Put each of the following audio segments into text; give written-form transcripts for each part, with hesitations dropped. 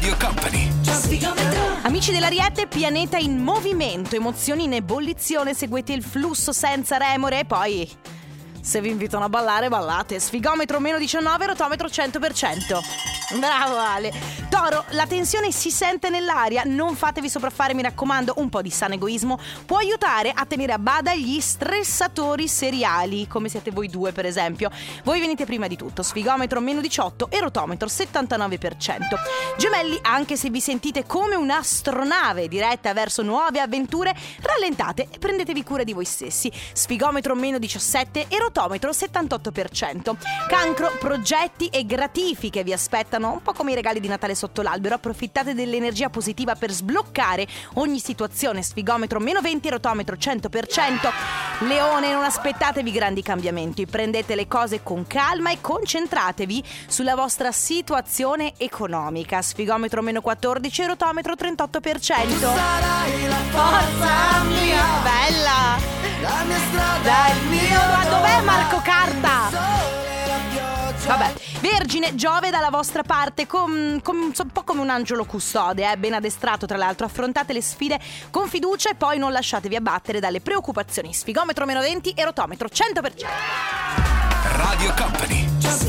Radio Company. Amici dell'Ariete, pianeta in movimento, emozioni in ebollizione, seguite il flusso senza remore e poi, se vi invitano a ballare, ballate. Sfigometro meno 19, rotometro 100%. Bravo Ale. Toro, la tensione si sente nell'aria, non fatevi sopraffare, mi raccomando, un po' di sano egoismo può aiutare a tenere a bada gli stressatori seriali, come siete voi due per esempio. Voi venite prima di tutto, sfigometro meno 18 e rotometro 79%. Gemelli, anche se vi sentite come un'astronave diretta verso nuove avventure, rallentate e prendetevi cura di voi stessi. Sfigometro meno 17 e rotometro 78%. Cancro, progetti e gratifiche vi aspettano, un po' come i regali di Natale sotto l'albero. Approfittate dell'energia positiva per sbloccare ogni situazione. Sfigometro meno 20 e rotometro 100%. Leone, non aspettatevi grandi cambiamenti, prendete le cose con calma e concentratevi sulla vostra situazione economica. Sfigometro meno 14 e rotometro 38%. Sarai la forza mia, Bella! la mia strada, il mio Ma dov'è Marco Carta? sole, la pioggia. Vabbè, Vergine, Giove dalla vostra parte, un po' come un angelo custode, ben addestrato tra l'altro. Affrontate le sfide con fiducia e poi non lasciatevi abbattere dalle preoccupazioni. Sfigometro meno 20 e rotometro 100%. Radio Company.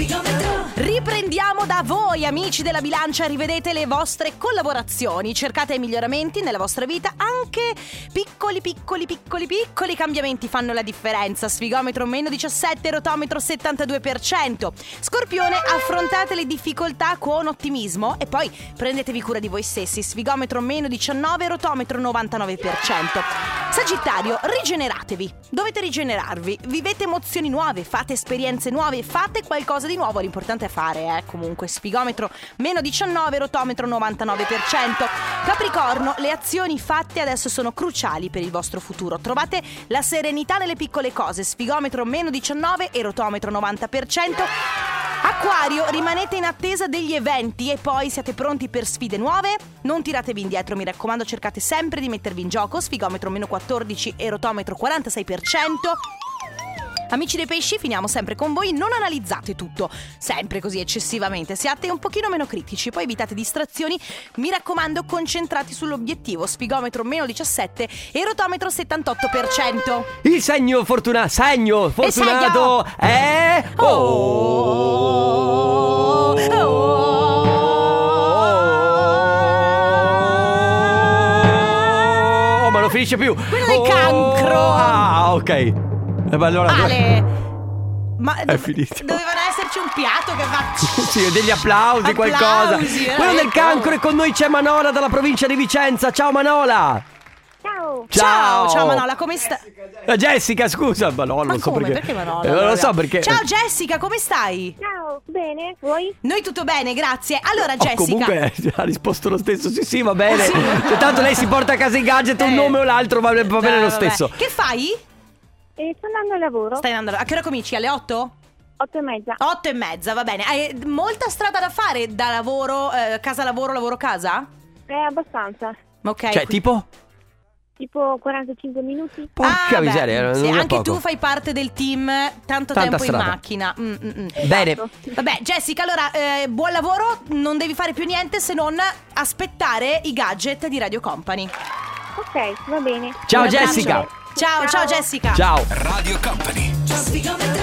Riprendiamo da voi, amici della bilancia, rivedete le vostre collaborazioni, cercate miglioramenti nella vostra vita, anche piccoli cambiamenti fanno la differenza. Sfigometro meno 17, rotometro 72%. Scorpione, affrontate le difficoltà con ottimismo e poi prendetevi cura di voi stessi. Sfigometro meno 19, rotometro 99%. Sagittario, rigeneratevi, dovete rigenerarvi, vivete emozioni nuove, fate esperienze nuove, fate qualcosa di nuovo, l'importante è fare, comunque. Sfigometro meno 19, rotometro 99%. Capricorno, le azioni fatte adesso sono cruciali per il vostro futuro, trovate la serenità nelle piccole cose. Sfigometro meno 19 e rotometro 90%. Acquario, rimanete in attesa degli eventi e poi siate pronti per sfide nuove, non tiratevi indietro, mi raccomando, cercate sempre di mettervi in gioco. Sfigometro meno 14 e rotometro 46%. Amici dei pesci, finiamo sempre con voi, non analizzate tutto sempre così eccessivamente, siate un pochino meno critici, poi evitate distrazioni, mi raccomando, concentrati sull'obiettivo. Sfigometro meno 17 e rotometro 78%. Il segno fortunato è... ma non finisce più. Quello del cancro. Ah, ok. Allora, Ale, ma è finito. Dovevano esserci un piatto che fa... Sì, degli applausi, qualcosa. Quello del cancro, e con noi c'è Manola dalla provincia di Vicenza. Ciao Manola. Ciao Manola, come stai? Jessica, scusa, ma no, non so come? perché. Manola? Non lo so perché. Ciao Jessica, come stai? Ciao, bene, voi? Noi tutto bene, grazie. Allora Jessica, comunque ha risposto lo stesso. Sì, va bene. Cioè, tanto lei si porta a casa i gadget, un nome o l'altro va bene lo stesso. Che fai? Sto andando al lavoro. Stai andando a che ora cominci? Alle 8? 8:30. 8:30, va bene. Hai molta strada da fare da lavoro, casa lavoro casa? Abbastanza. Ok. Cioè, tipo 45 minuti. Porca miseria, sì, non è anche poco. tu fai parte del team, tanto Tanta tempo strada. in macchina. Bene. Vabbè, Jessica, allora buon lavoro, non devi fare più niente se non aspettare i gadget di Radio Company. Ok, va bene. Ciao Un abbraccio. Jessica. Ciao Jessica. Ciao. Radio Company.